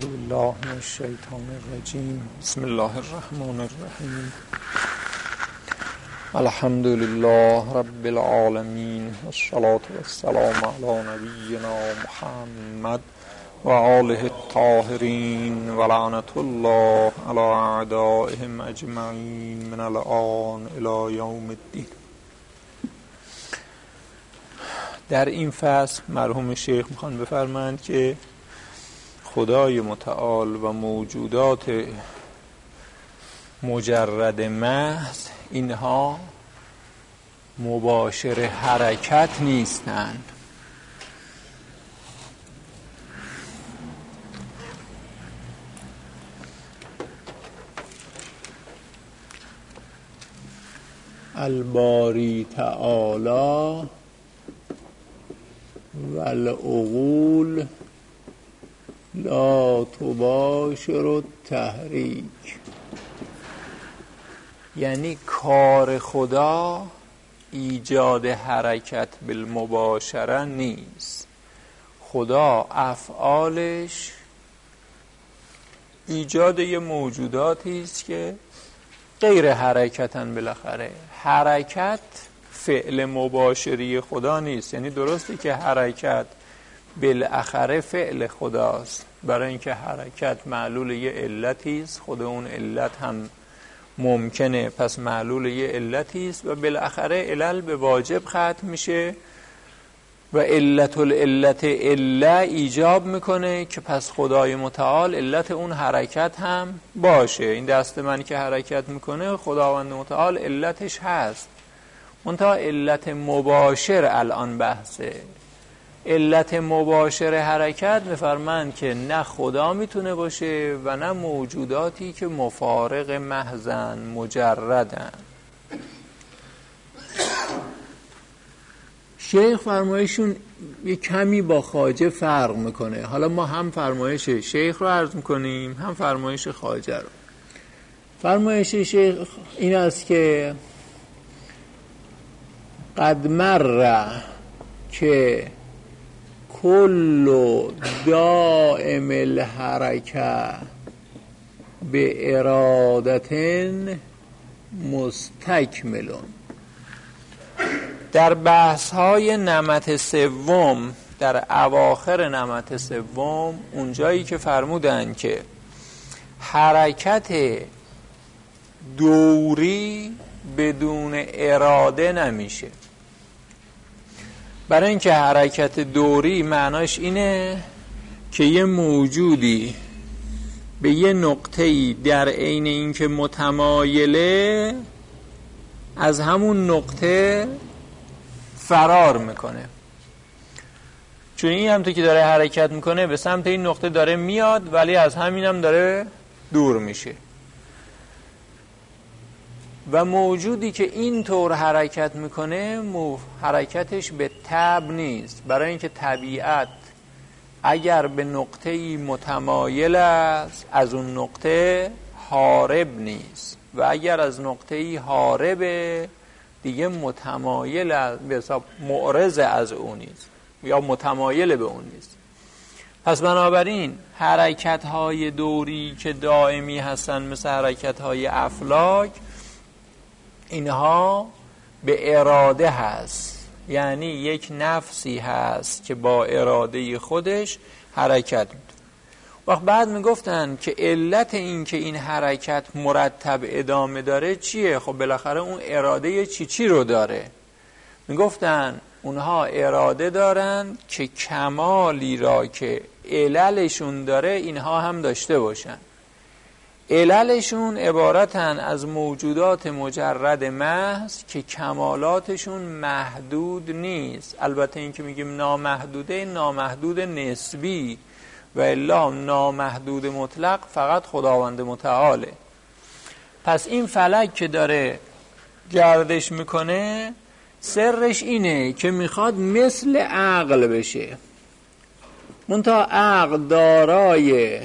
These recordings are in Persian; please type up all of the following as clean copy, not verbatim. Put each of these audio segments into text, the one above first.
بالله من الشیطان الرجیم. بسم الله الرحمن الرحیم. الحمد لله رب العالمین والصلاة والسلام علی نبینا محمد و آله الطاهرین و لعنت الله علی اعدائهم اجمعین من الآن الی یوم الدین. در این فصل مرحوم شیخ میخوان بفرمایند که خدای متعال و موجودات مجرد محض اینها مباشر حرکت نیستند. الباری تعالی و العقول لا تباشر التحریک، یعنی کار خدا ایجاد حرکت بالمباشره نیست. خدا افعالش ایجاد یه موجوداتی است که غیر حرکتن. بالاخره حرکت فعل مباشری خدا نیست. یعنی درسته که حرکت بالاخره فعل خداست، برای اینکه حرکت معلول یه علتی است، خود اون علت هم ممکنه، پس معلول یه علتی است و بالاخره علل به واجب ختم میشه و علت العلت عله ایجاب میکنه که پس خدای متعال علت اون حرکت هم باشه. این دست من که حرکت میکنه خداوند متعال علتش هست، منتها علت مباشر الان بحثه. علت مباشر حرکت میفرمند که نه خدا میتونه باشه و نه موجوداتی که مفارق محضن مجردن. شیخ فرمایشون یه کمی با خواجه فرق میکنه. حالا ما هم فرمایش شیخ رو عرض میکنیم هم فرمایش خواجه رو. فرمایش شیخ این است که قد مر که کل دائم الحرکه به ارادت مستکملون. در بحث های نمط سوم، در اواخر نمط سوم، اونجایی که فرمودن که حرکت دوری بدون اراده نمیشه، برای اینکه حرکت دوری معناش اینه که یه موجودی به یه نقطه‌ای در عین اینکه متمایله از همون نقطه فرار میکنه. چون این هم تو که داره حرکت میکنه به سمت این نقطه داره میاد ولی از همین هم داره دور میشه. و موجودی که این طور حرکت میکنه حرکتش به تبع نیست، برای اینکه طبیعت اگر به نقطه‌ای متمایل است از اون نقطه هارب نیست و اگر از نقطه‌ای هارب دیگه متمایل به حساب معرض از اون نیست یا متمایل به اون نیست. پس بنابراین حرکت‌های دوری که دائمی هستن مثل حرکت‌های افلاک، اینها به اراده هست، یعنی یک نفسی هست که با اراده خودش حرکت می‌کنه. وقت بعد میگفتن که علت این که این حرکت مرتب ادامه داره چیه؟ خب بالاخره اون اراده چی رو داره؟ میگفتن اونها اراده دارن که کمالی را که عللشون داره اینها هم داشته باشن. عللشون عبارتن از موجودات مجرد محض که کمالاتشون محدود نیست. البته این که میگیم نامحدوده، نامحدود نسبی، و الا نامحدود مطلق فقط خداوند متعاله. پس این فلک که داره گردش میکنه سرش اینه که میخواد مثل عقل بشه، منتها عقل دارای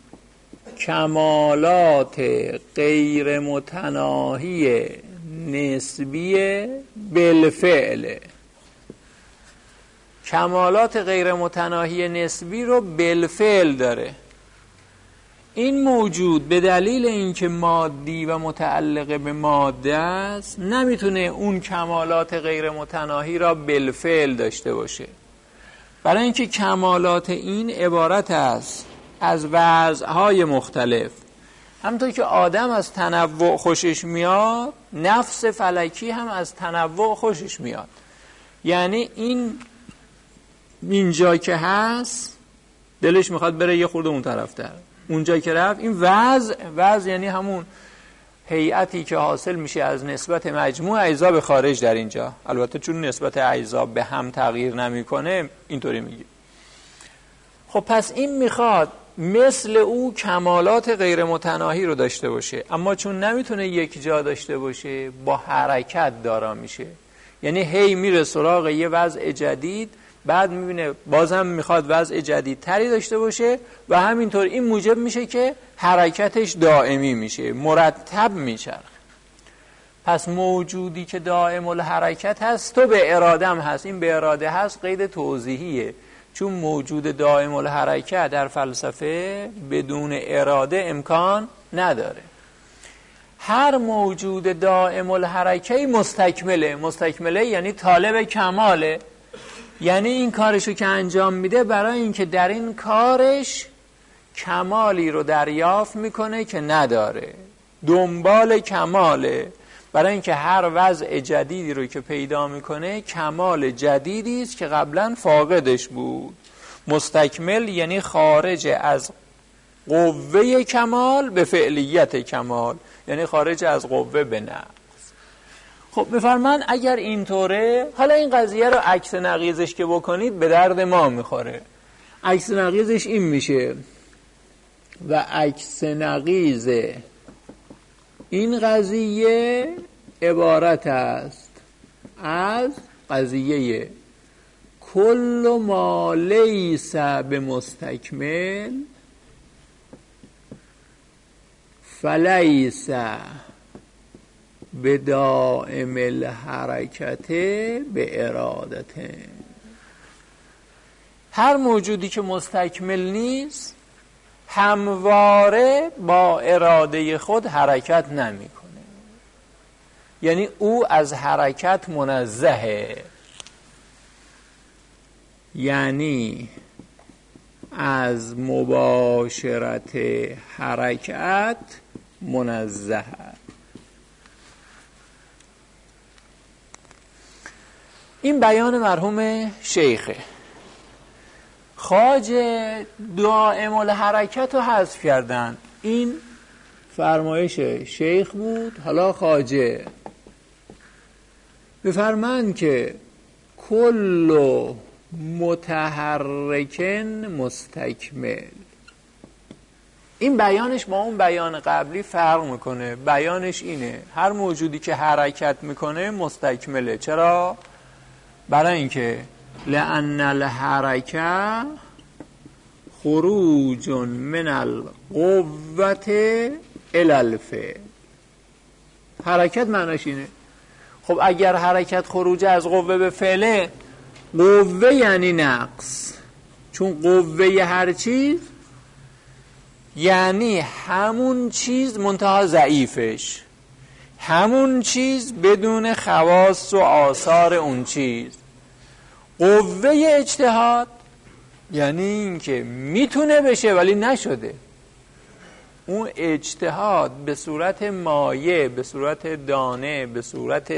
کمالات غیر متناهی نسبی بالفعل. کمالات غیر متناهی نسبی رو بالفعل داره. این موجود به دلیل اینکه مادی و متعلق به ماده است نمیتونه اون کمالات غیر متناهی را بالفعل داشته باشه. برای اینکه کمالات این عبارت است از وضعهای مختلف. همونطور که آدم از تنوع خوشش میاد، نفس فلکی هم از تنوع خوشش میاد. یعنی اینجا که هست دلش میخواد بره یه خورده اون طرفتر، اونجا که رفت این وضع یعنی همون هیئتی که حاصل میشه از نسبت مجموع اجزا به خارج در اینجا. البته چون نسبت اجزا به هم تغییر نمیکنه اینطوری میگه. خب پس این میخواد مثل او کمالات غیر متناهی رو داشته باشه، اما چون نمیتونه یک جا داشته باشه با حرکت دارا میشه. یعنی هی میره سراغ یه وضع جدید، بعد میبینه بازم میخواد وضع جدیدتری داشته باشه و همینطور این موجب میشه که حرکتش دائمی میشه، مرتب میچرخه. پس موجودی که دائم الحرکت هست تو به ارادم هست. این به اراده هست قید توضیحیه، چون موجود دائم الحرکت در فلسفه بدون اراده امکان نداره. هر موجود دائم الحرکه مستکمله یعنی طالب کماله. یعنی این کارشو که انجام میده برای اینکه در این کارش کمالی رو دریافت میکنه که نداره، دنبال کماله. برای اینکه هر وضع جدیدی رو که پیدا میکنه کمال جدیدی است که قبلا فاقدش بود. مستکمل یعنی خارج از قوه کمال به فعلیت کمال، یعنی خارج از قوه به نقص. خب بفرمان اگر اینطوره، حالا این قضیه رو عکس نقیضش که بکنید به درد ما میخوره. عکس نقیضش این میشه و عکس نقیض این قضیه عبارت است از قضیه کل ما لیس بمستکمل فلیس بدائم الحرکت به ارادته. هر موجودی که مستکمل نیست همواره با اراده خود حرکت نمیکنه. یعنی او از حرکت منزهه، یعنی از مباشرت حرکت منزه. این بیان مرحوم شیخه. خواجه دائم الحرکت رو حذف کردن. این فرمایش شیخ بود. حالا خواجه بفرمایند که کل متحرکن مستکمل. این بیانش با اون بیان قبلی فرق میکنه. بیانش اینه هر موجودی که حرکت میکنه مستکمله. چرا؟ برای اینکه لأن الحرکه خروج من القوة الی الفعل. حرکت معناش اینه. خب اگر حرکت خروج از قوه به فعله، قوه یعنی نقص. چون قوه هر چیز یعنی همون چیز منتها ضعیفش، همون چیز بدون خواص و آثار اون چیز. قوه اجتهاد یعنی این که میتونه بشه ولی نشده. اون اجتهاد به صورت مایه، به صورت دانه، به صورت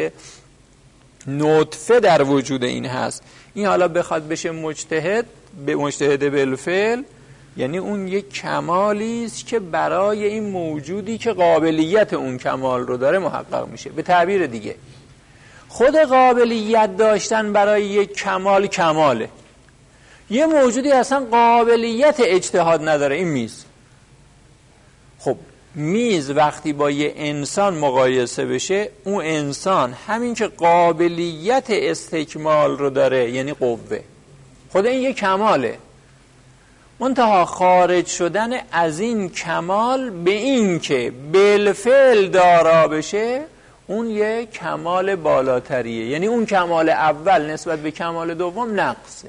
نطفه در وجود این هست. این حالا بخواد بشه مجتهد، به مجتهد بالفعل، یعنی اون یک کمالی است که برای این موجودی که قابلیت اون کمال رو داره محقق میشه. به تعبیر دیگه خود قابلیت داشتن برای یک کمال کماله. یه موجودی اصلا قابلیت اجتهاد نداره، این میز. خب میز وقتی با یه انسان مقایسه بشه، اون انسان همین که قابلیت استکمال رو داره یعنی قوه، خود این یه کماله. منتها خارج شدن از این کمال به این که بالفعل دارا بشه، اون یه کمال بالاتریه. یعنی اون کمال اول نسبت به کمال دوم نقصه.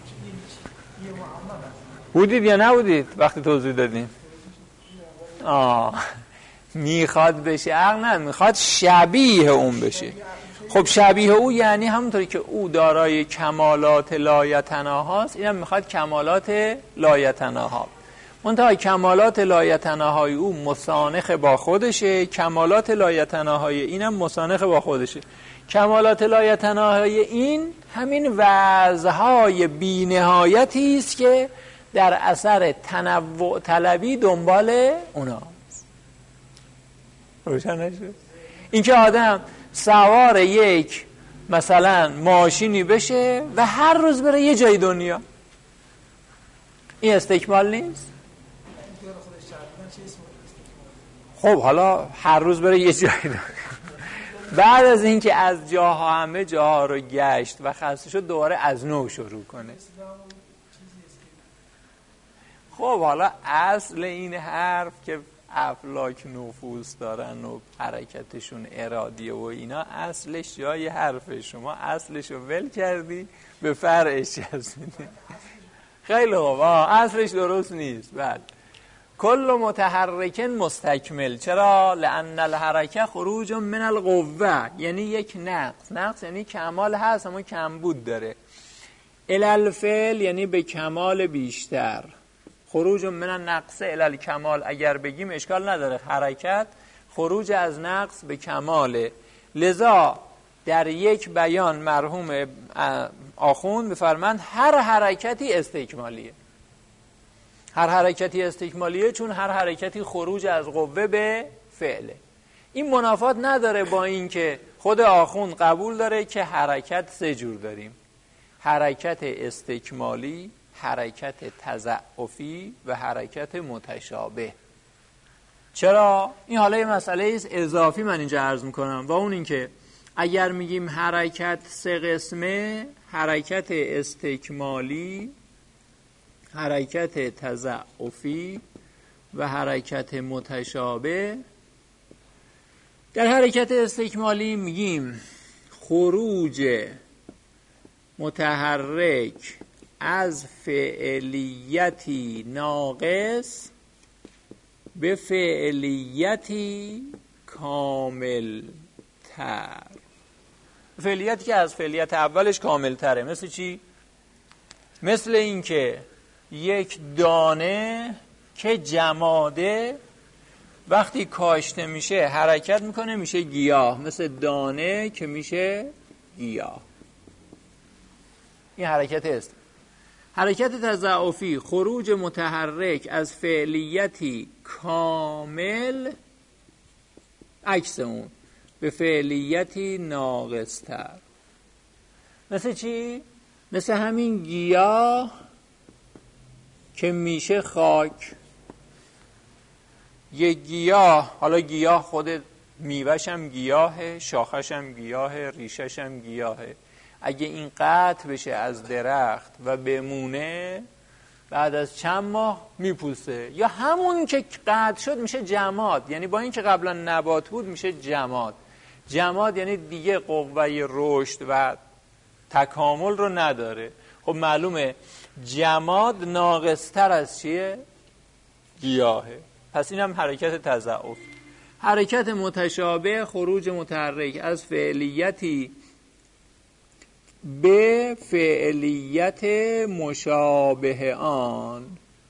بودید یا نبودید وقتی توضیح دادیم؟ میخواد بشه عقل نه، میخواد شبیه اون بشه. خب شبیه او یعنی همونطوری که او دارای کمالات لایتناهاست، اینم میخواد کمالات لایتناها. منتها کمالات لایتناهای او مسانخ با خودشه، کمالات لایتناهای اینم مسانخ با خودشه. کمالات لایتناهای این همین وضعهای بی نهایتی است که در اثر تنوع طلبی دنبال اوناست. روشن نشد؟ این که آدم سوار یک مثلا ماشینی بشه و هر روز بره یه جای دنیا، این استکمال نیست؟ خب حالا هر روز بره یه جای دنیا، بعد از اینکه از جاها همه جاها رو گشت و خسته شد دوباره از نو شروع کنه. خب حالا اصل این حرف که افلاک نفوذ دارن و حرکتشون ارادیه و اینا، اصلش جای حرف شما اصلش رو ول کردی به فرعش چسبیدی. خیلی خوب، اصلش درست نیست. بعد کل متحرک مستکمل. چرا؟ لأن الحرکه خروج من القوه، یعنی یک نقص یعنی کمال هست اما کمبود داره. الالفعل یعنی به کمال بیشتر. خروج من النقص الی الکمال اگر بگیم اشکال نداره، حرکت خروج از نقص به کماله. لذا در یک بیان مرحوم آخوند بفرمند هر حرکتی استکمالیه. هر حرکتی استکمالیه چون هر حرکتی خروج از قوه به فعله. این منافات نداره با این که خود آخوند قبول داره که حرکت سه جور داریم: حرکت استکمالی، حرکت تضعفی و حرکت متشابه. چرا؟ این حالا یه مسئله اضافی من اینجا عرض میکنم و اون این که اگر میگیم حرکت سه قسمه: حرکت استکمالی، حرکت تضعفی و حرکت متشابه. در حرکت استکمالی میگیم خروج متحرک از فعلیتی ناقص به فعلیتی کامل تر. فعلیتی که از فعلیت اولش کامل تره. مثل چی؟ مثل این که یک دانه که جماده وقتی کاشته میشه حرکت میکنه میشه گیاه، مثل دانه که میشه گیاه. این حرکت است. حرکت تضعفی خروج متحرک از فعلیتی کامل عکس اون به فعلیتی ناقص‌تر. مثل چی؟ مثل همین گیاه که میشه خاک. یه گیاه، حالا گیاه خود میوه‌ش هم گیاهه، شاخش هم گیاهه، ریشش هم گیاهه. اگه این قطع بشه از درخت و بمونه بعد از چند ماه میپوسه، یا همون که قطع شد میشه جماد. یعنی با این که قبلا نبات بود میشه جماد. جماد یعنی دیگه قوه رشد و تکامل رو نداره. خب معلومه جماد ناقص‌تر از چیه؟ گیاهه. پس این هم حرکت تضعف. حرکت متشابه خروج متحرک از فعلیتی به فعلیت مشابه آن.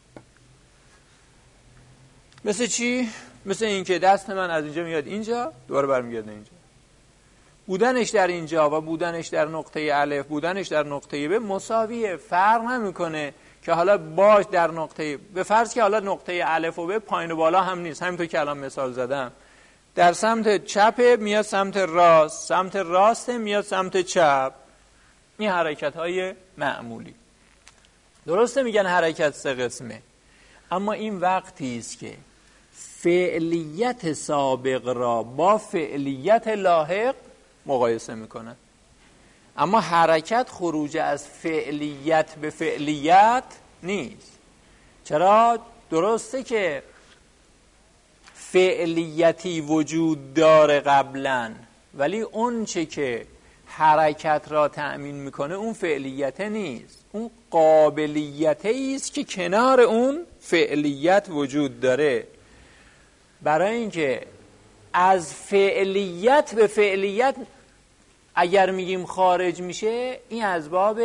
مثل چی؟ مثل این که دست من از اینجا میاد اینجا دوباره برمیگرده اینجا. بودنش در اینجا و بودنش در نقطه الف، بودنش در نقطه ب مساویه، فرق نمیکنه که حالا باش در نقطه، به فرض که حالا نقطه الف و ب پایین و بالا هم نیست، همینطور که الان مثال زدم. در سمت چپ میاد سمت راست، سمت راست میاد سمت چپ. این حرکت های معمولی. درسته میگن حرکت سه قسمه، اما این وقتی است که فعلیت سابق را با فعلیت لاحق مقایسه میکنن. اما حرکت خروج از فعلیت به فعلیت نیست. چرا؟ درسته که فعلیتی وجود داره قبلا، ولی اون چه که حرکت را تأمین میکنه اون فعلیت نیست، اون قابلیتی است که کنار اون فعلیت وجود داره. برای اینکه از فعلیت به فعلیت اگر میگیم خارج میشه، این از باب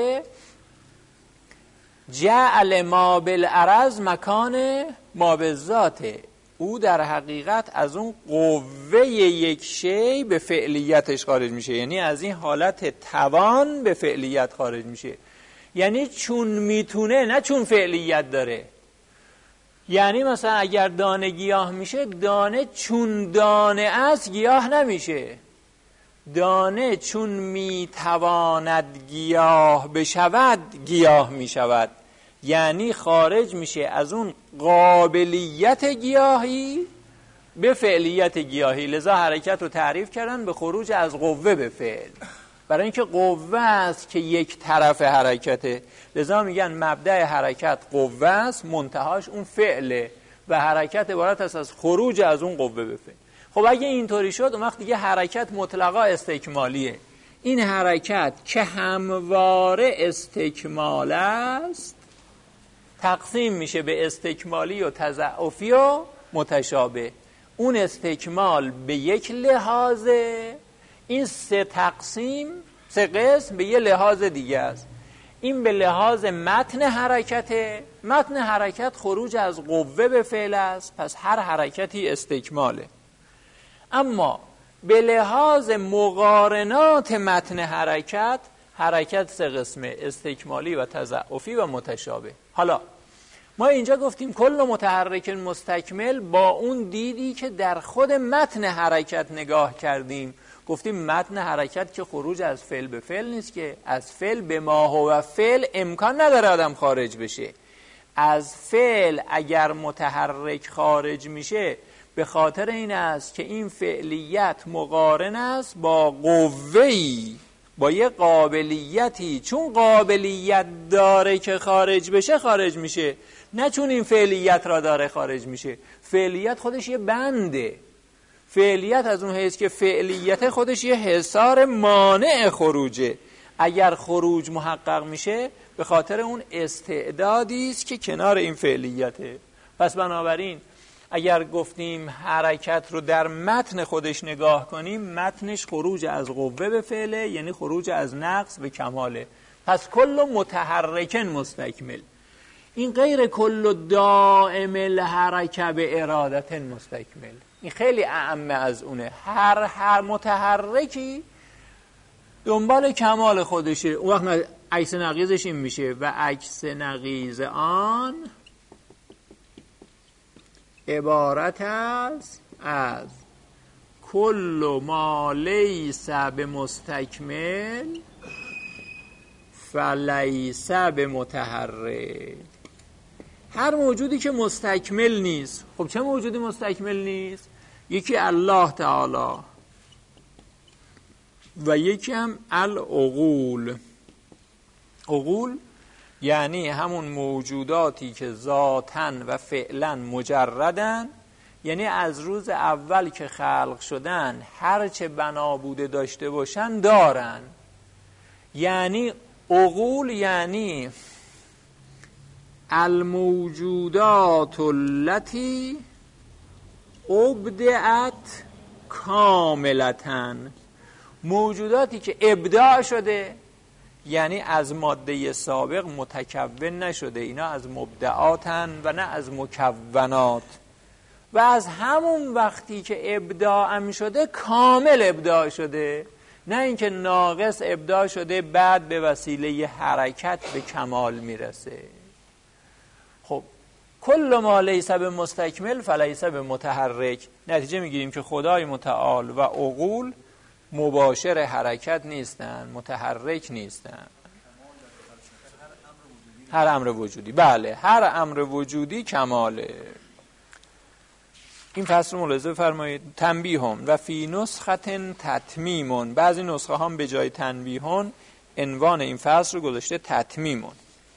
جعل ما بالعرض مکان ما بالذاته. او در حقیقت از اون قوه یک شی به فعلیتش خارج میشه، یعنی از این حالت توان به فعلیت خارج میشه. یعنی چون میتونه، نه چون فعلیت داره. یعنی مثلا اگر دانه گیاه میشه، دانه چون دانه است گیاه نمیشه. دانه چون میتواند گیاه بشود گیاه میشود. یعنی خارج میشه از اون قابلیت گیاهی به فعلیت گیاهی. لذا حرکت رو تعریف کردن به خروج از قوه به فعل، برای اینکه قوه است که یک طرف حرکته. لذا میگن مبدأ حرکت قوه است، منتهاش اون فعله و حرکت عبارت است از خروج از اون قوه به فعل. خب اگه اینطوری شد، اون وقت دیگه حرکت مطلقا استکمالیه. این حرکت که همواره استکمال است تقسیم میشه به استکمالی و تضعفی و متشابه. اون استکمال به یک لحاظه، این سه تقسیم، سه قسم به یه لحاظ دیگه است. این به لحاظ متن حرکته. متن حرکت خروج از قوه به فعل است، پس هر حرکتی استکماله. اما به لحاظ مقارنات متن حرکت، حرکت سه قسمه: استکمالی و تضعفی و متشابه. حالا ما اینجا گفتیم کل متحرک مستکمل با اون دیدی که در خود متن حرکت نگاه کردیم. گفتیم متن حرکت که خروج از فعل به فعل نیست، که از فعل به ما هو فعل امکان نداره آدم خارج بشه. از فعل اگر متحرک خارج میشه به خاطر این است که این فعلیت مقارن است با قوه‌ای، با یه قابلیتی. چون قابلیت داره که خارج بشه خارج میشه، نه چون این فعلیت را داره خارج میشه. فعلیت خودش یه بنده. فعلیت از اون حیث که فعلیت خودش یه حصار مانع خروجه. اگر خروج محقق میشه به خاطر اون استعدادی است که کنار این فعلیته. پس بنابراین اگر گفتیم حرکت رو در متن خودش نگاه کنیم، متنش خروج از قوه به فعله، یعنی خروج از نقص به کماله. پس کل متحرک مستکمل. این غیر کل دائم الحرکه به ارادت مستکمل. این خیلی اعم از اونه. هر متحرکی دنبال کمال خودشه. اون وقت عکس نقیضش این میشه: و عکس نقیض آن عبارت است از کل ما لیس بمستکمل فلیس بمتحرک. هر موجودی که مستکمل نیست. خب چه موجودی مستکمل نیست؟ یکی الله تعالی و یکی هم العقول. عقول یعنی همون موجوداتی که ذاتاً و فعلاً مجردن، یعنی از روز اول که خلق شدن هر چه بنا بوده داشته باشن دارن. یعنی عقول یعنی الموجودات التي ابدعت کاملتاً، موجوداتی که ابداع شده، یعنی از ماده سابق متکون نشده. اینا از مبدعاتن و نه از مکونات. و از همون وقتی که ابداع می شده کامل ابداع شده، نه اینکه ناقص ابداع شده بعد به وسیله حرکت به کمال میرسه. خب کل ما لیس بمستکمل فلیس بمتحرک. نتیجه میگیریم که خدای متعال و عقول مباشر حرکت نیستن، متحرک نیستن. هر امر وجودی، بله، هر امر وجودی کماله. این فصل رو ملاحظه فرمایید. تنبیهون و فی نسخه تتمیمون. بعضی نسخه هم به جای تنبیهون عنوان این فصل رو گذاشته تتمیمون.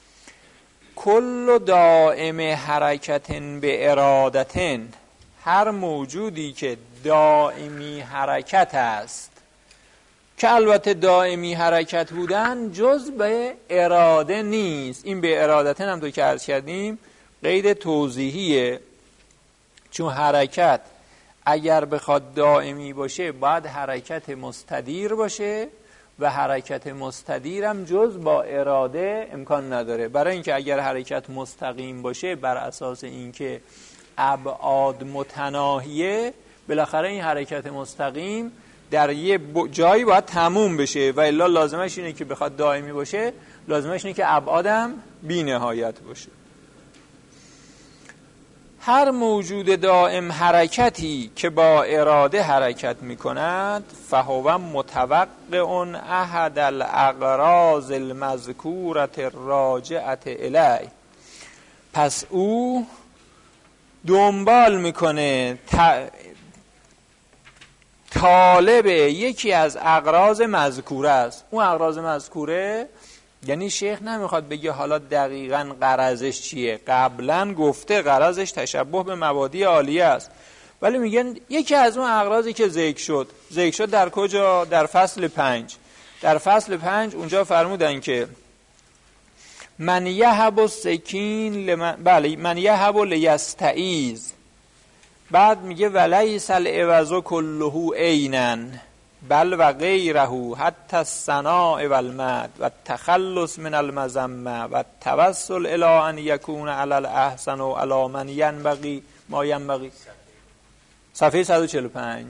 کل دائم حرکت به ارادتن، هر موجودی که دائمی حرکت است که البته دائمی حرکت بودن جز به اراده نیست. این به ارادتن هم تو که عرض کردیم قید توضیحیه، چون حرکت اگر بخواد دائمی باشه باید حرکت مستدیر باشه و حرکت مستدیر هم جز با اراده امکان نداره. برای اینکه اگر حرکت مستقیم باشه بر اساس اینکه ابعاد متناهیه، بالاخره این حرکت مستقیم در یه جایی باید تموم بشه و الا لازمش اینه که بخواد دائمی باشه لازمش اینه که ابعادم بی نهایت باشه. هر موجود دائم حرکتی که با اراده حرکت می کند فهو متوقع احد الاغراض المذکورة الراجعة الی، پس او دنبال میکنه طالب یکی از اغراض مذکوره است. اون اغراض مذکوره یعنی شیخ نمیخواد بگه حالا دقیقاً غرضش چیه، قبلا گفته غرضش تشبه به مبادی عالیه است، ولی میگن یکی از اون اغراضی که ذکر شد در کجا؟ در فصل 5. در فصل 5 اونجا فرمودن که من یهب السکین من یهب لیستعیذ، بعد میگه ولیس العوض کله عینا بل و غیره حتی الثناء و المد و التخلص من المذمه و التوسل الی ان یکون علی الاحسن و علی من ینبغی ما ینبغی. صفحه 145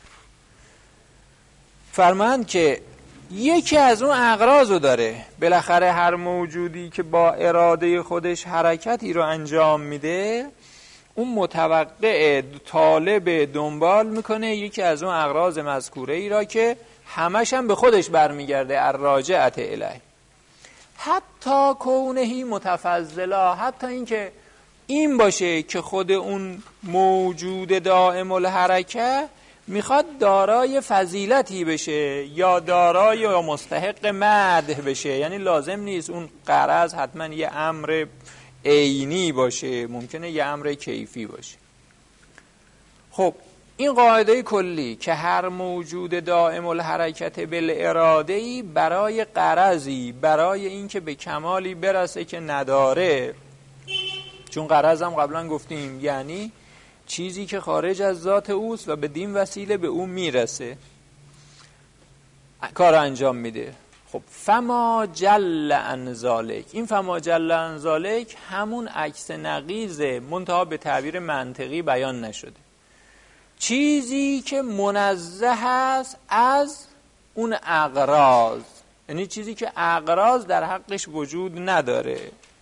فرمایند که یکی از اون اغراضو داره. بالاخره هر موجودی که با اراده خودش حرکتی رو انجام میده اون متوقع طالب دنبال میکنه یکی از اون اغراض مذکوره ای را که همش هم به خودش برمیگرده، الراجعة الیه، حتی کونهی متفضلا، حتی این که این باشه که خود اون موجود دائم الحرکه میخواد دارای فضیلتی بشه یا دارای یا مستحق مدح بشه، یعنی لازم نیست اون غرض حتما یه امر عینی باشه، ممکنه یه امر کیفی باشه. خب این قاعده کلی که هر موجود دائم الحرکت بالاراده‌ای برای غرضی، برای اینکه به کمالی برسه که نداره، چون غرض هم قبلا گفتیم یعنی چیزی که خارج از ذات اوست و بدین وسیله به اون میرسه، کار انجام میده. خب فما جل عن ذالک، این فما جل عن ذالک همون عکس نقیضه، منتها به تعبیر منطقی بیان نشده، چیزی که منزه است از اون اغراض، یعنی چیزی که اغراض در حقش وجود نداره،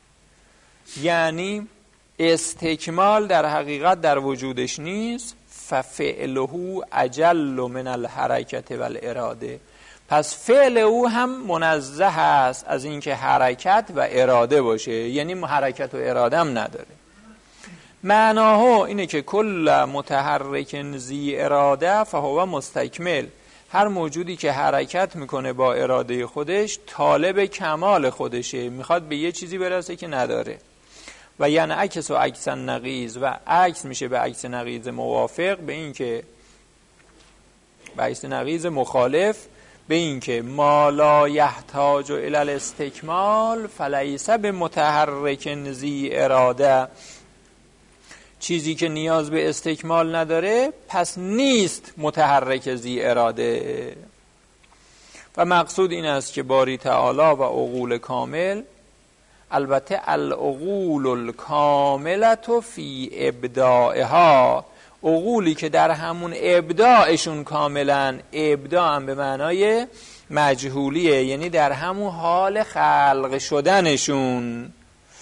یعنی استکمال در حقیقت در وجودش نیست. ففعله اجل من الحرکت والاراده، پس فعل او هم منزه است از اینکه حرکت و اراده باشه، یعنی حرکت و اراده هم نداره. معناها اینه که کل متحرک ذی اراده فهو مستکمل، هر موجودی که حرکت میکنه با اراده خودش طالب کمال خودشه، میخواد به یه چیزی برسه که نداره. و یعنی عکس و عکس نقیض، و عکس میشه به عکس نقیض موافق، به این که به عکس نقیض مخالف، به این که ما لا یحتاج الی الاستکمال فلیس بمتحرک ذی اراده، چیزی که نیاز به استکمال نداره پس نیست متحرک ذی اراده. و مقصود این است که باری تعالی و عقول کامل، البته العقول الکاملة فی ابداعها، عقولی که در همون ابداعشون کاملا، ابداع هم به معنای مجهولیه، یعنی در همون حال خلق شدنشون،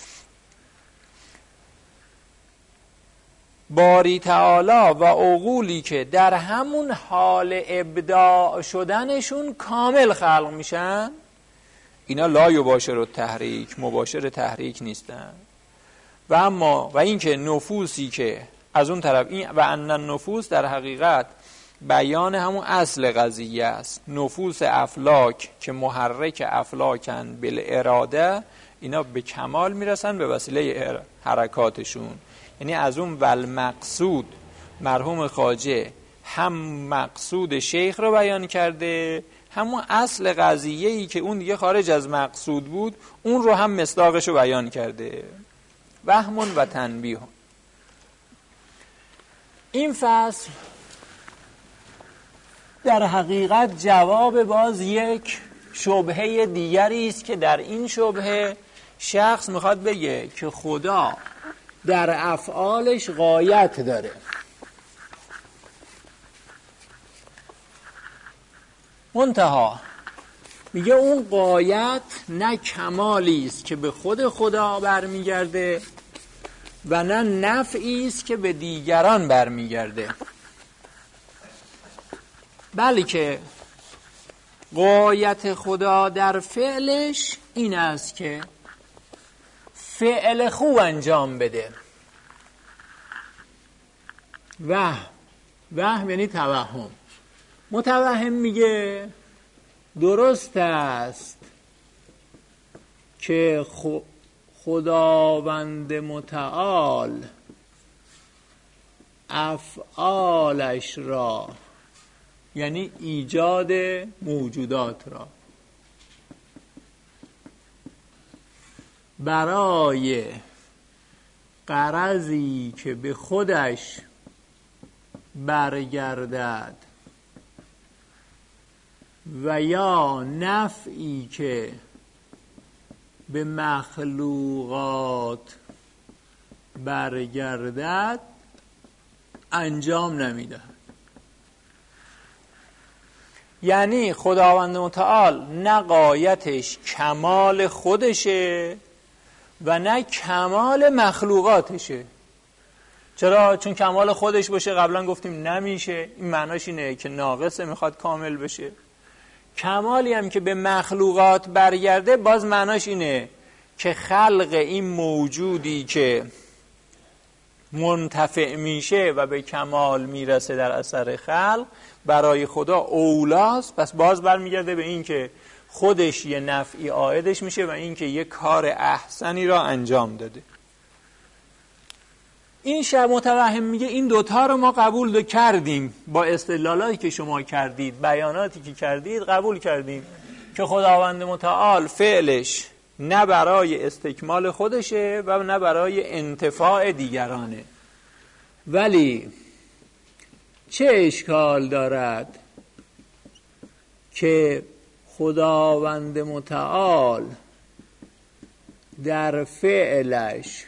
باری تعالی و عقولی که در همون حال ابداع شدنشون کامل خلق میشن، اینا لا یباشر التحریک، مباشر تحریک نیستن. و اما و این که نفوسی که از اون طرف، این و ان النفوس در حقیقت بیان همون اصل قضیه است، نفوس افلاک که محرک افلاکن بالاراده، اینا به کمال میرسن به وسیله حرکاتشون. یعنی از اون والمقصود، مرحوم خواجه هم مقصود شیخ رو بیان کرده، همون اصل قضیه‌ای که اون دیگه خارج از مقصود بود اون رو هم مصداقش رو بیان کرده. وهم و تنبیه. این فصل در حقیقت جواب باز یک شبهه دیگری است که در این شبهه شخص میخواد بگه که خدا در افعالش غایت داره. منتها میگه اون غایت نه کمالی است که به خود خدا برمیگرده و نه نفعی است که به دیگران برمیگرده، بلکه غایت خدا در فعلش این است که فعل خوب انجام بده. وهم یعنی توهم. متوهم میگه درست است که خداوند متعال افعالش را، یعنی ایجاد موجودات را، برای غرضی که به خودش برگردد و یا نفعی که به مخلوقات برگردد انجام نمیدهد. یعنی خداوند متعال نه غایتش کمال خودشه و نه کمال مخلوقاتشه. چرا؟ چون کمال خودش باشه قبلا گفتیم نمیشه، این معناش اینه که ناقصه، میخواد کامل بشه. کمالی هم که به مخلوقات برگرده باز معناش اینه که خلق این موجودی که منتفع میشه و به کمال میرسه در اثر خلق برای خدا اولاست. پس باز برمیگرده به این که خودش یه نفعی عائدش میشه و این که یه کار احسنی را انجام داده. این متوهم میگه این دوتا رو ما قبول کردیم، با استدلالاتی که شما کردید، بیاناتی که کردید قبول کردیم که خداوند متعال فعلش نه برای استکمال خودشه و نه برای انتفاع دیگرانه. ولی چه اشکال دارد که خداوند متعال در فعلش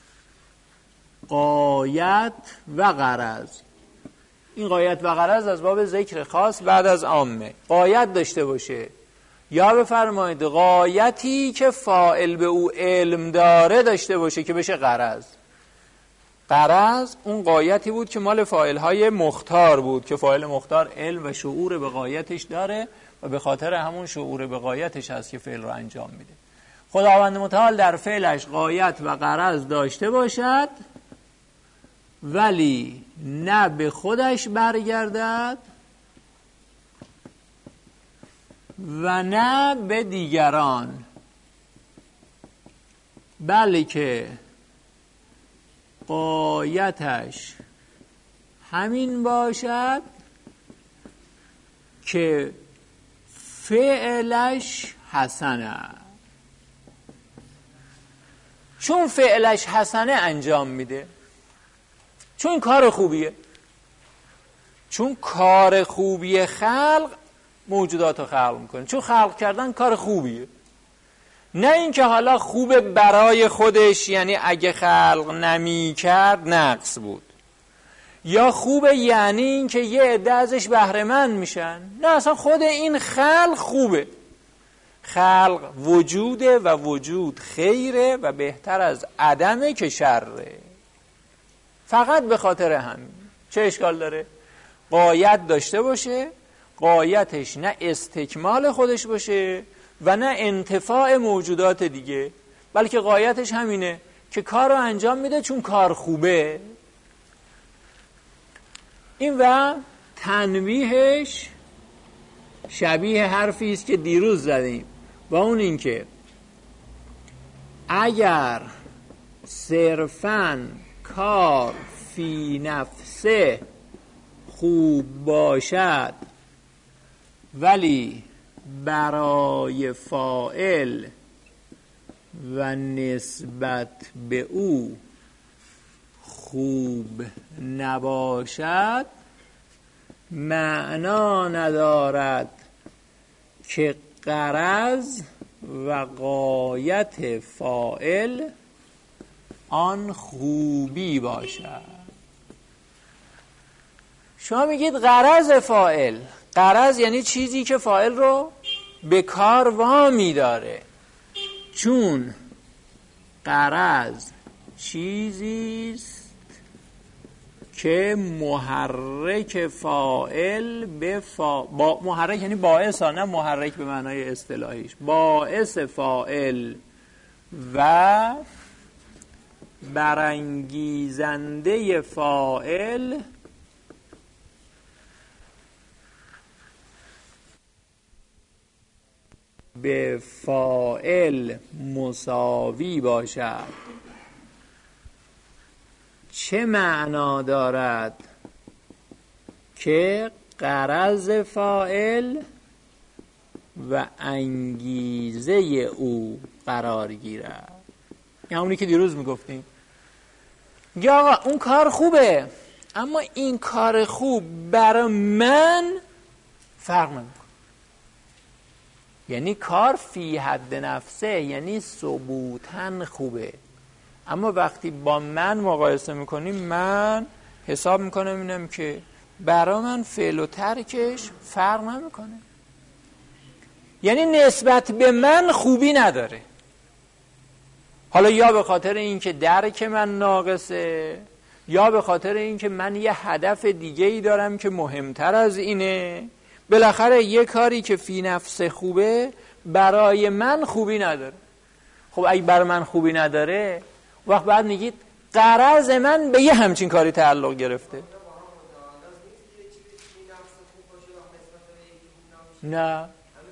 غایت و غرض، این غایت و غرض از باب ذکر خاص بعد از عامه، غایت داشته باشه، یا بفرمایید غایتی که فاعل به او علم داره داشته باشه که بشه غرض. غرض اون غایتی بود که مال فاعل‌های مختار بود که فاعل مختار علم و شعور به غایتش داره و به خاطر همون شعور به غایتش هست که فعل رو انجام میده. خداوند متعال در فعلش غایت و غرض داشته باشد ولی نه به خودش برگردد و نه به دیگران، بلکه غایتش همین باشد که فعلش حسنه. چون فعلش حسنه انجام میده، چون کار خوبیه، چون کار خوبی خلق موجودات رو خلق میکنه، چون خلق کردن کار خوبیه، نه اینکه حالا خوب برای خودش، یعنی اگه خلق نمی کرد نقص بود، یا خوبه یعنی اینکه یه عده ازش بهره مند میشن. نه، اصلا خود این خلق خوبه. خلق وجوده و وجود خیره و بهتر از عدمه که شره. فقط به خاطر همین چه اشکال داره؟ غایت داشته باشه، غایتش نه استکمال خودش باشه و نه انتفاع موجودات دیگه، بلکه غایتش همینه که کار رو انجام میده چون کار خوبه. این و تنویحش شبیه حرفی است که دیروز زدیم و اون این که اگر صرفاً کار فی نفسه خوب باشد ولی برای فاعل و نسبت به او خوب نباشد معنا ندارد که غرض و غایت فاعل آن خوبی باشد. شما میگید غرض فاعل، غرض یعنی چیزی که فاعل رو به کار وامی داره، چون غرض چیزیست که محرک فاعل به محرک یعنی باعث ها، نه محرک به معنای اصطلاحیش، باعث فاعل و برانگیزنده فاعل به فاعل مساوی باشد. چه معنا دارد که غرض فاعل و انگیزه او قرار گیرد؟ یعنی همونی که دیروز میگفتیم، یا آقا اون کار خوبه اما این کار خوب برای من فرق نمیکنه. یعنی کار فی حد نفسه، یعنی ثبوتاً خوبه، اما وقتی با من مقایسه میکنیم من حساب میکنم اینم که برای من فعل و ترکش فرق نمیکنه، یعنی نسبت به من خوبی نداره. حالا یا به خاطر اینکه درک من ناقصه، یا به خاطر اینکه من یه هدف دیگه ای دارم که مهمتر از اینه. بالاخره یه کاری که فی نفسه خوبه برای من خوبی نداره. خب اگه برای من خوبی نداره، وقت بعد میگید غرض من به یه همچین کاری تعلق گرفته. نه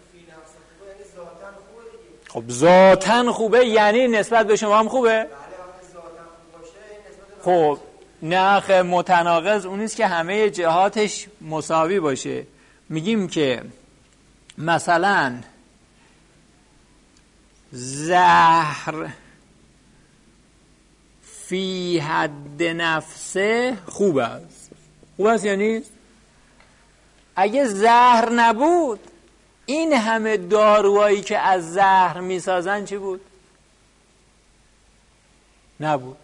خب ذاتاً خوبه یعنی نسبت به شما هم خوبه؟ خب نه متناقض اون نیست که همه جهاتش مساوی باشه. میگیم که مثلا زهر فی حد نفسه خوب است. خوب است یعنی اگه زهر نبود این همه داروهایی که از زهر میسازن چی بود؟ نبود.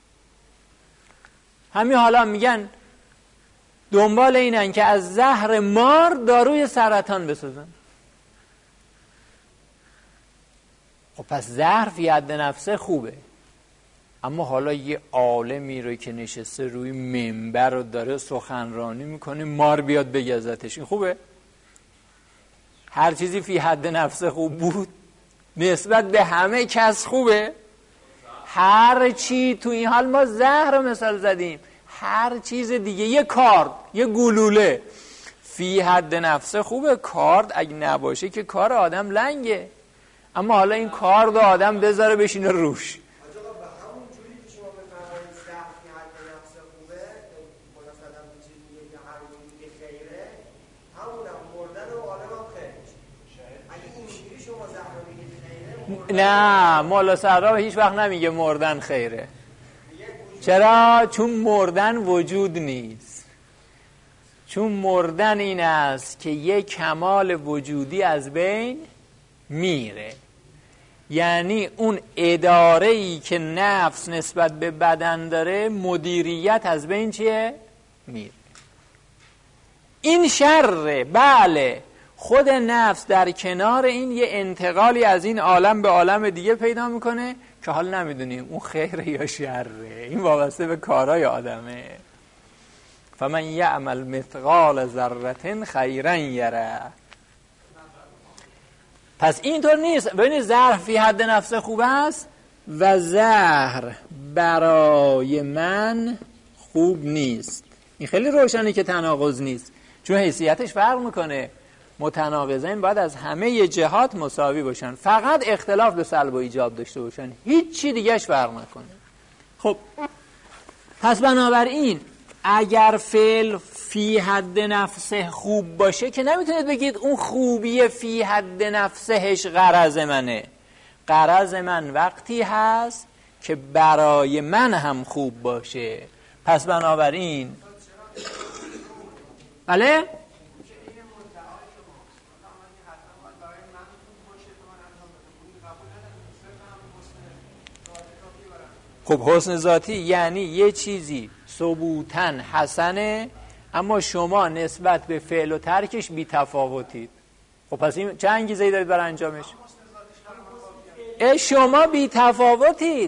همین حالا میگن دنبال اینن که از زهر مار داروی سرطان بسازن. خب پس زهر فی حد نفسه خوبه، اما حالا یه عالمی رو که نشسته روی منبر رو داره سخنرانی میکنه مار بیاد بگزتش، این خوبه؟ هر چیزی فی حد نفسه خوب بود نسبت به همه کس خوبه. هر چی تو این حال ما زهر رو مثال زدیم، هر چیز دیگه، یه کارد، یه گلوله فی حد نفسه خوبه. کارد اگه نباشه که کار آدم لنگه، اما حالا این کارد آدم بذاره بشینه روش. نه مولا صدرا هیچ وقت نمیگه مردن خیره. چرا؟ چون مردن وجود نیست. چون مردن این است که یک کمال وجودی از بین میره، یعنی اون اداره‌ای که نفس نسبت به بدن داره مدیریت از بین چیه؟ میره. این شره. بله خود نفس در کنار این یه انتقالی از این عالم به عالم دیگه پیدا میکنه که حال نمیدونیم اون خیره یا شره، این وابسته به کارهای آدمه. فمن یعمل مثقال ذره خیرا یره. پس اینطور نیست. ببینید زهر فی حد نفسه خوب است و زهر برای من خوب نیست. این خیلی روشنه که تناقض نیست، چون حیثیتش فرق میکنه. متناقضین باید از همه جهات مساوی باشن، فقط اختلاف به سلب و ایجاب داشته باشن، هیچ چی دیگهش فرق نکنه. خب پس بنابراین اگر فعل فی حد نفسه خوب باشه که نمیتونید بگید اون خوبی فی حد نفسهش غرض منه. غرض من وقتی هست که برای من هم خوب باشه. پس بنابراین بله؟ خب حسن ذاتی یعنی یه چیزی ثبوتاً حسنه اما شما نسبت به فعل و ترکش بی تفاوتید. خب پس این چه انگیزه‌ای دارید برای انجامش؟ شما بی تفاوتید.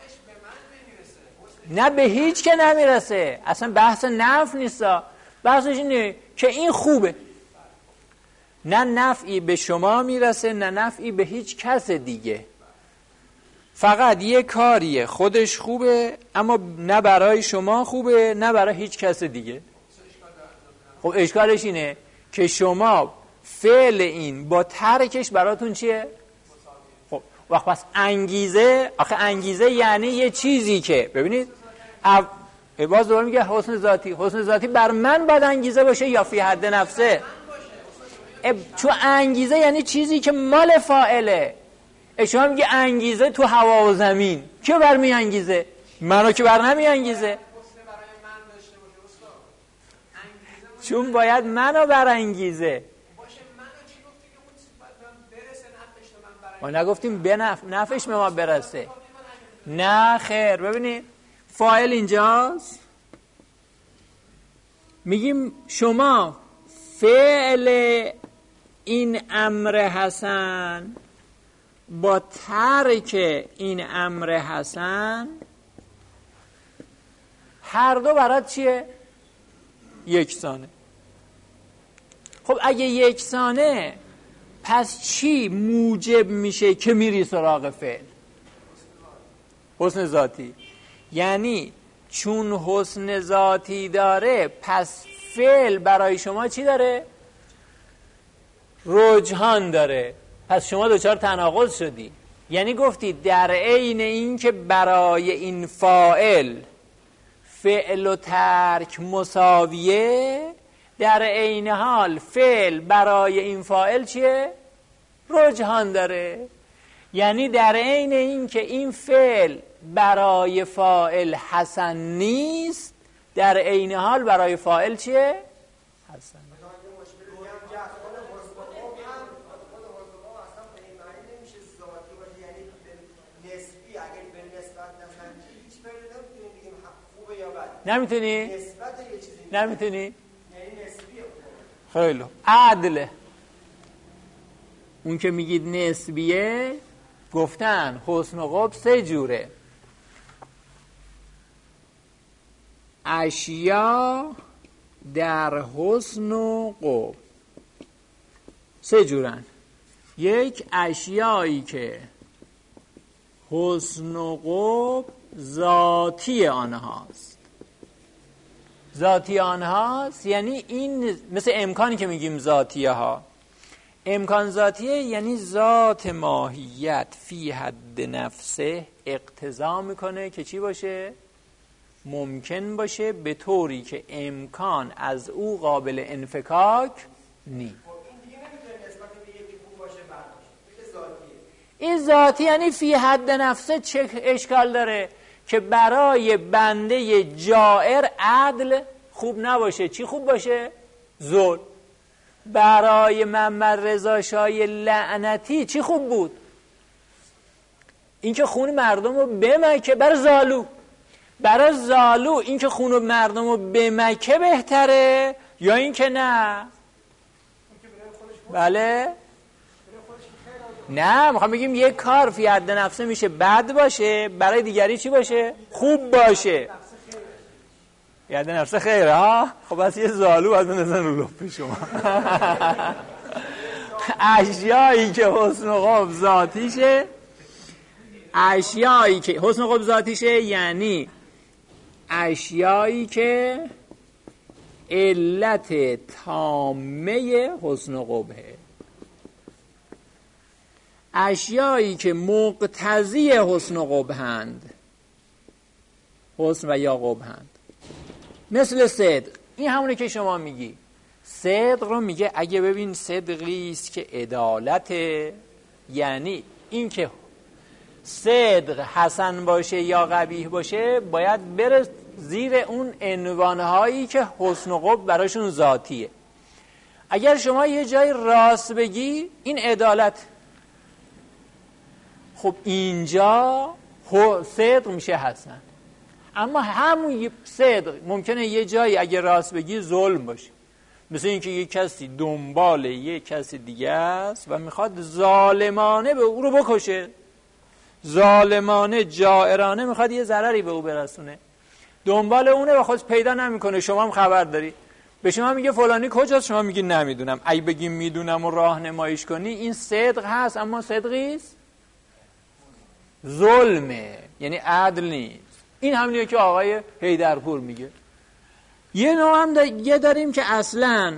نه به هیچ که نمیرسه. اصلا بحث نفع نیستا. بحثش اینه که این خوبه. نه نفعی به شما میرسه نه نفعی به هیچ کس دیگه. فقط یه کاریه خودش خوبه اما نه برای شما خوبه نه برای هیچ کس دیگه. خب اشکالش اینه که شما فعل این با ترکش براتون چیه؟ خب وقت پس انگیزه، آخه انگیزه یعنی یه چیزی که ببینید باز دوباره میگه حسن ذاتی. حسن ذاتی بر من باید انگیزه باشه یا فی حد نفسه؟ چون انگیزه یعنی چیزی که مال فاعله. شما میگه انگیزه تو هوا و زمین، که بر می انگیزه؟ منو که بر نمی انگیزه. چون باید منو بر انگیزه. ما نگفتیم به نفعش به ما برسه. نه خیر. ببینید فاعل اینجاست، میگیم شما فعل این امر حسن با ترک این امر حسن هر دو برات چیه؟ یکسانه. خب اگه یکسانه پس چی موجب میشه که میری سراغ فعل؟ حسن ذاتی. یعنی چون حسن ذاتی داره پس فعل برای شما چی داره؟ رجحان داره. پس شما دوچار تناقض شدی. یعنی گفتی در عین این که برای این فاعل فعل و ترک مساویه، در عین حال فعل برای این فاعل چیه؟ رجحان داره. یعنی در عین این که این فعل برای فاعل حسن نیست، در عین حال برای فاعل چیه؟ حسن. نمیتونی؟ نمیتونی؟ خیلی عدل. اون که میگید نسبیه گفتن حسن و قبح سه جوره. اشیا در حسن و قبح سه جورن. یک اشیایی که حسن و قبح ذاتی آنهاست. ذاتی آنهاست یعنی این مثل امکانی که میگیم ذاتیه ها. امکان ذاتیه یعنی ذات ماهیت فی حد نفسه اقتضا میکنه که چی باشه؟ ممکن باشه به طوری که امکان از او قابل انفکاک نی. این ذاتی یعنی فی حد نفسه چه اشکال داره؟ که برای بنده جائر عدل خوب نباشه. چی خوب باشه؟ ظلم. برای محمد رضا شاه لعنتی چی خوب بود؟ این که خون مردم رو بمکه. برای زالو این که خون مردم رو بمکه بهتره یا این که نه؟ بله؟ نه میخوام بگیم یک کار فی حد نفسه میشه بد باشه، برای دیگری چی باشه؟ خوب باشه. فی حد نفسه خیره ها. خب بس یه زالو از نزن رو لپی شما. اشیایی که حسن و قبح ذاتیشه، اشیایی که حسن و قبح ذاتیشه یعنی اشیایی که علت تامه حسن و قبحه، اشیایی که مقتضی حسن و قبحند، حسن و یا قبحند. مثل صدق. این همونه که شما میگی. صدق رو میگه اگه ببین صدقی است که عدالته، یعنی این که صدق حسن باشه یا قبیح باشه باید بره زیر اون عنوانهایی که حسن و قبح براشون ذاتیه. اگر شما یه جای راست بگی این عدالت، خب اینجا صدق میشه حسن. اما همون صدق ممکنه یه جایی اگه راست بگی ظلم باشه، مثل اینکه یه کسی دنبال یه کسی دیگه است و میخواد ظالمانه به او رو بکشه، ظالمانه جائرانه میخواد یه ضرری به او برسونه، دنبال اونه و خودش پیدا نمیکنه، شما هم خبر داری، به شما میگه فلانی کجاست، شما میگی نمیدونم. اگه بگی میدونم و راهنماییش کنی این صدق هست، اما صدقی است ظلمه، یعنی عدل نیست. این همونیه که آقای حیدرپور میگه. یه نوع هم دیگه داریم که اصلا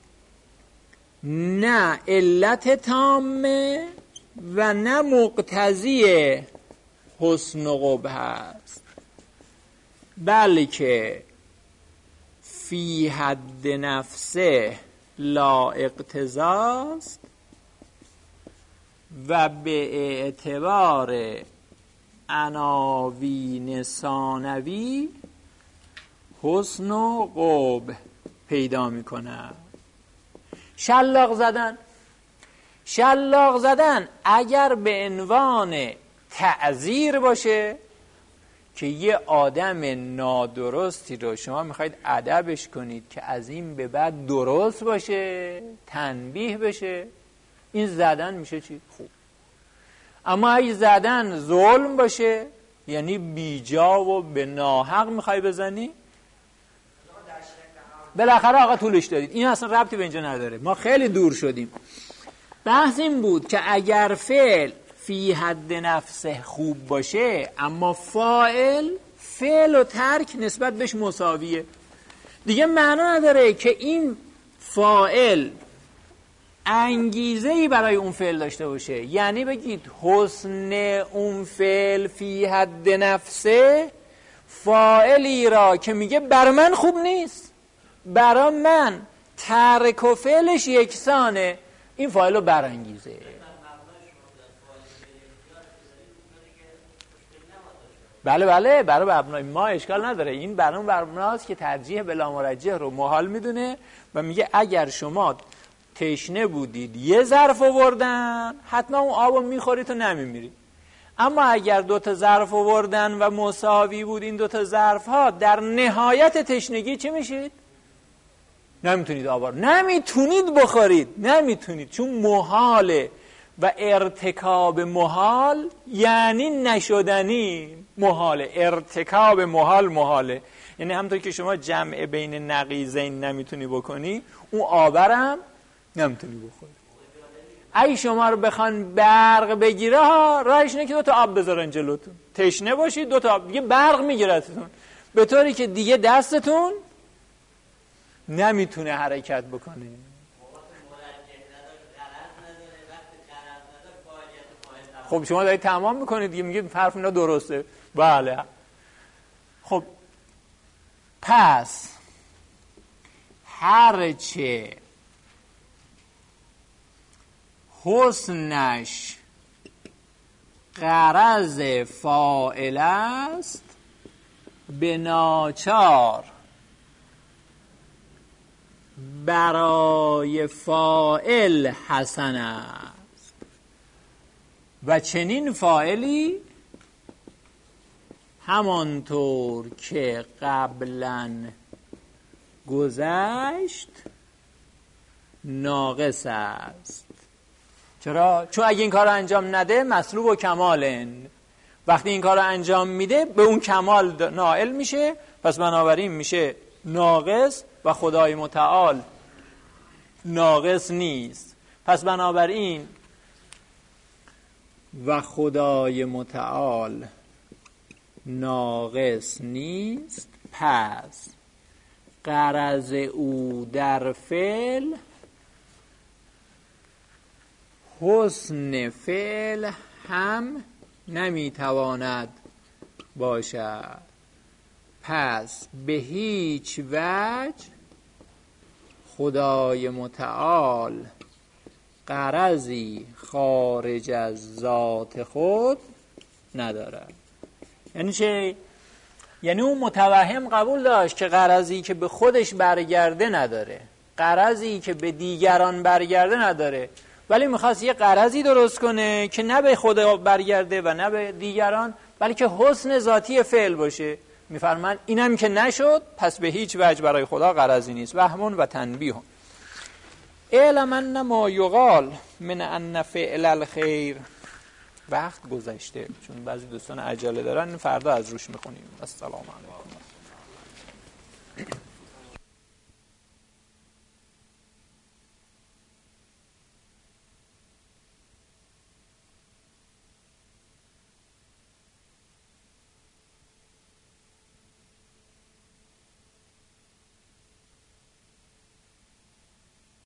نه علت تامه و نه مقتضی حسن و قبح هست، بلکه فی حد نفسه لا اقتضاست و به اعتبار عناوین ثانوی حسن و قبح پیدا میکنه. شلاق زدن اگر به عنوان تعذیر باشه که یه آدم نادرستی رو شما میخواید ادبش کنید که از این به بعد درست باشه، تنبیه بشه، این زدن میشه چی؟ خوب. اما اگه زدن ظلم باشه، یعنی بیجا و به ناحق میخوای بزنی، بالاخره آقا طولش دادید. این اصلا ربطی به اینجا نداره، ما خیلی دور شدیم. بحث این بود که اگر فعل فی حد نفسه خوب باشه اما فعل و ترک نسبت بهش مساویه، دیگه معنا نداره که این فاعل انگیزه‌ای برای اون فعل داشته باشه. یعنی بگید حسن اون فعل فی حد نفسه فاعلی را که میگه بر من خوب نیست، برا من ترک و فعلش یکسانه، این فاعل رو برانگیزه. بله برای مبنای ما اشکال نداره. این برای مبناست که ترجیح بلا مرجح رو محال میدونه و میگه اگر شما تشنه بودید یه ظرف آوردن حتما اون آبو میخورید و نمیمیرید، اما اگر دوتا ظرف آوردن و مساوی بود این دوتا ظرف ها، در نهایت تشنگی چی میشید؟ نمیتونید آب، نمیتونید بخورید، نمیتونید، چون محاله و ارتکاب محال یعنی نشدنی. محاله، ارتکاب محاله، یعنی همونطور که شما جمع بین نقیضین نمیتونی بکنی، اون آبرم نمیتونی بخوری. اگه شما رو بخوان برق بگیره ها، راهش اینه که 2 تا آب بذارن جلوتون، تشنه باشید 2 تا آب، دیگه برق میگیرتتون به طوری که دیگه دستتون نمیتونه حرکت بکنه. خب شما دارید تمام میکنید دیگه، میگید حرف اینا درسته. بله. خب پس هرچه حسنش غرض فاعل است به ناچار برای فاعل حسن است و چنین فاعلی همانطور که قبلا گذشت ناقص است. چرا؟ چون اگه این کار رو انجام نده مطلوب و کمالن، وقتی این کار رو انجام میده به اون کمال نائل میشه، پس بنابراین میشه ناقص و خدای متعال ناقص نیست. پس بنابراین و خدای متعال ناقص نیست، پس غرض او در فعل حسن فعل هم نمیتواند باشد. پس به هیچ وجه خدای متعال غرضی خارج از ذات خود ندارد. یعنی چه؟ یعنی اون متوهم قبول داشت که غرضی که به خودش برگرده نداره، غرضی که به دیگران برگرده نداره، ولی میخواست یه غرضی درست کنه که نه به خدا برگرده و نه به دیگران، بلکه حسن ذاتی فعل باشه. میفرمان اینم که نشد، پس به هیچ وجه برای خدا غرضی نیست. وهمون و تنبیه. اعلم ان ما یقال من ان فعل الخیر. وقت گذشته چون بعضی دوستان عجله دارن، فردا از روش میخونیم. السلام علیکم.